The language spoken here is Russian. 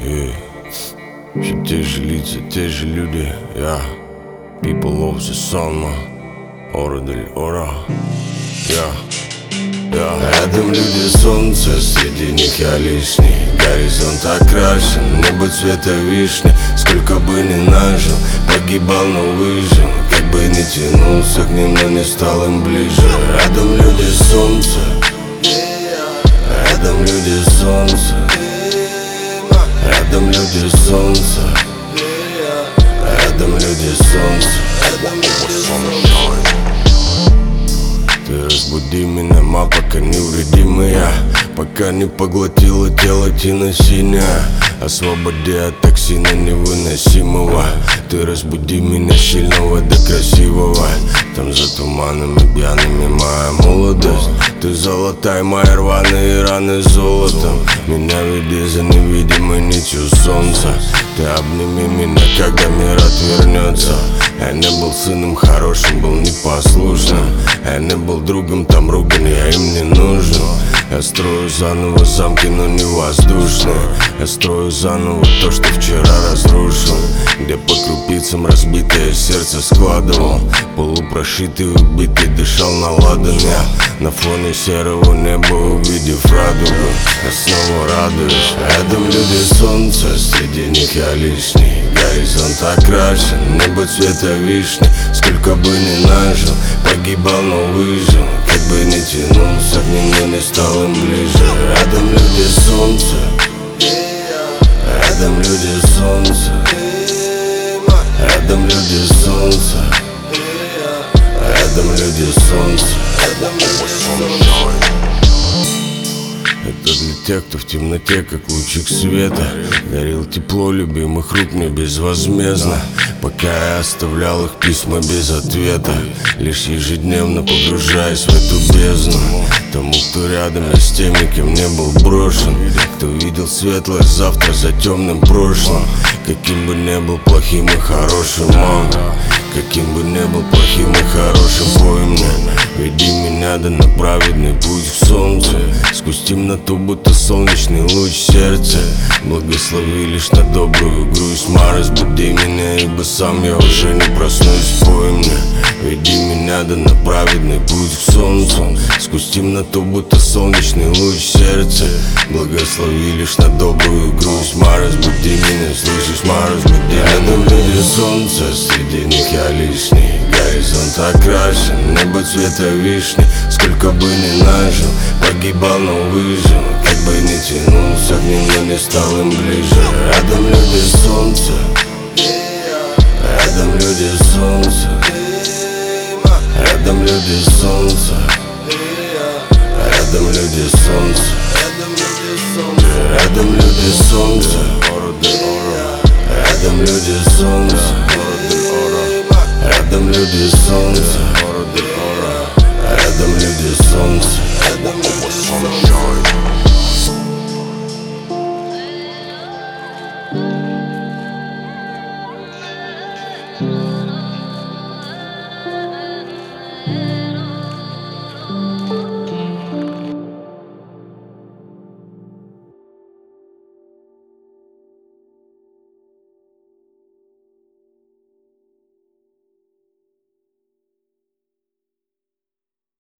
И все те же лица, те же люди. People of the sun, ора дель ора. Рядом люди солнца, среди них я лишний. Горизонт окрашен, небо цвета вишни. Сколько бы ни нажил, погибал, но выжил. Как бы ни тянулся к ним, но не стал им ближе. Рядом люди солнца, рядом люди солнца, рядом люди солнца, рядом люди солнца. Ты разбуди меня, ма, пока не вреди моя, пока не поглотила тело тина синяя. Освободи от токсина невыносимого. Ты разбуди меня сильного до красивого. Там за туманами пьяными моя молодость. Ты золотая, мои рваные раны золотом. Меня веди за невидимой нитью солнца. Ты обними меня, когда мир отвернется. Я не был сыном хорошим, был непослушным. Я не был другом, там ругань, я им не нужен. Я строю заново замки, но не воздушные. Я строю заново то, что вчера разрушил. Где по крупицам разбитое сердце складывал. Полупрошитый, убитый, дышал на ладан. Я на фоне серого неба, увидев радугу, я снова радуюсь. Рядом люди солнца, среди них я лишний. Горизонт окрашен, небо цвета вишни. Сколько бы ни нажил, погибал, но выжил. Как бы ни тянулся к ним, но не стал им ближе. Рядом люди солнца, рядом люди солнца, рядом люди солнца, рядом люди солнца. Это для тех, кто в темноте, как лучик света, дарил тепло любимых рук мне безвозмездно. Пока я оставлял их письма без ответа, лишь ежедневно погружаясь в эту бездну. Тому, кто рядом, я с теми, кем не был брошен. Кто видел светлое завтра за темным прошлым. Каким бы ни был плохим и хорошим, мама, каким бы ни был плохим и хорошим, пой мне. Веди меня да на праведный путь к солнцу. Сквозь темноту, будто солнечный луч в сердце. Благослови лишь на добрую грусть, ма, разбуди меня, ибо сам я уже не проснусь, пой мне. Веди меня да на праведный путь к солнцу. Сквозь темноту, будто солнечный луч в сердце. Благослови лишь на добрую грусть, ма, разбуди меня, слышишь, ма, разбуди. Рядом люди солнца, среди них я лишний. Горизонт окрашен, небо цвета вишни. Сколько бы ни нажил, погибал, но выжил. Как бы ни тянулся к ним, но не стал им ближе. Рядом люди солнца, рядом люди солнца, рядом люди солнца, рядом люди солнца, рядом люди солнца,